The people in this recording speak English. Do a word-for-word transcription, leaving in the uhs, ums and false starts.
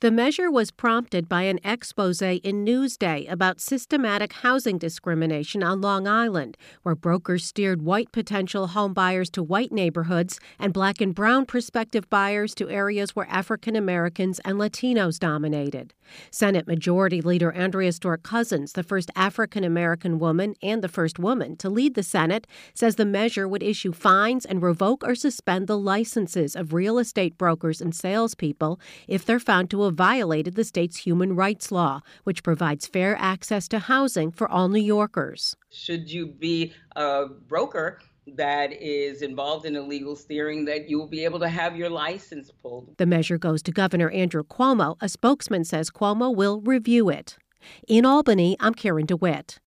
The measure was prompted by an expose in Newsday about systematic housing discrimination on Long Island, where brokers steered white potential home buyers to white neighborhoods and black and brown prospective buyers to areas where African Americans and Latinos dominated. Senate Majority Leader Andrea Stewart-Cousins, the first African American woman and the first woman to lead the Senate, says the measure would issue fines and revoke or suspend the licenses of real estate brokers and salespeople if they're found to have violated the state's human rights law, which provides fair access to housing for all New Yorkers. Should you be a broker that is involved in illegal steering, that you will be able to have your license pulled. The measure goes to Governor Andrew Cuomo. A spokesman says Cuomo will review it. In Albany, I'm Karen DeWitt.